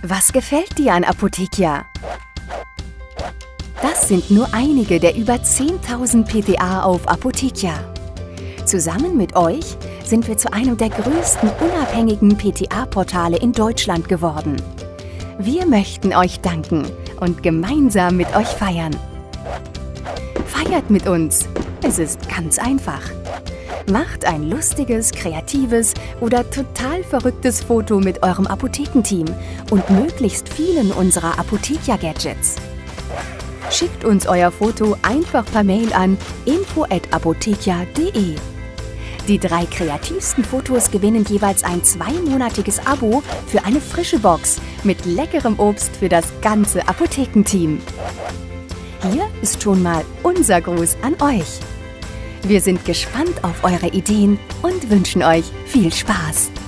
Was gefällt dir an Apothekia? Das sind nur einige der über 10.000 PTA auf Apothekia. Zusammen mit euch sind wir zu einem der größten unabhängigen PTA-Portale in Deutschland geworden. Wir möchten euch danken und gemeinsam mit euch feiern. Feiert mit uns! Es ist ganz einfach. Macht ein lustiges, kreatives oder total verrücktes Foto mit eurem Apothekenteam und möglichst vielen unserer Apothekia-Gadgets. Schickt uns euer Foto einfach per Mail an info@apothekia.de. Die 3 kreativsten Fotos gewinnen jeweils ein 2-monatiges Abo für eine frische Box mit leckerem Obst für das ganze Apothekenteam. Hier ist schon mal unser Gruß an euch. Wir sind gespannt auf eure Ideen und wünschen euch viel Spaß.